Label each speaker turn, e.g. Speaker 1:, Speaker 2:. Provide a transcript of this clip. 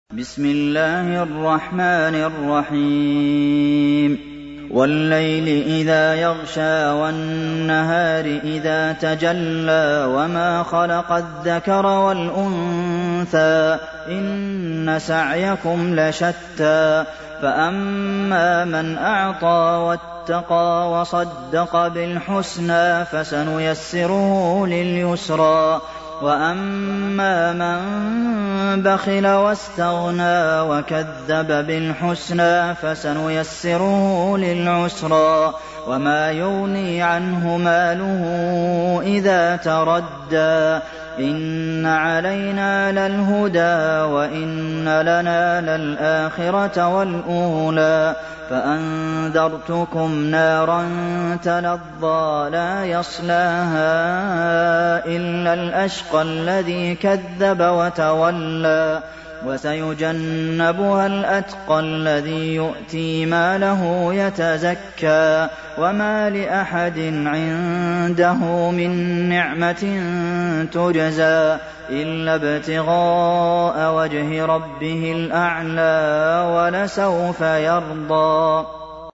Speaker 1: بسم الله الرحمن الرحيم والليل إذا يغشى والنهار إذا تجلى وما خلق الذكر والأنثى إن سعيكم لشتى فأما من أعطى واتقى وصدق بالحسنى فسنيسره لليسرى وأما من بخل واستغنى وكذب بالحسنى فسنيسره للعسرى وما يغني عنه ماله إذا تردى إن علينا للهدى وإن لنا للآخرة والأولى فأنذرتكم نارا تلظى لا يصلاها إلا الأشقى الذي كذب وتولى وسيجنبها الأتقى الذي يؤتي ماله يتزكى وما لأحد عنده من نعمة تجزى إلا ابتغاء وجه ربه الأعلى ولسوف يرضى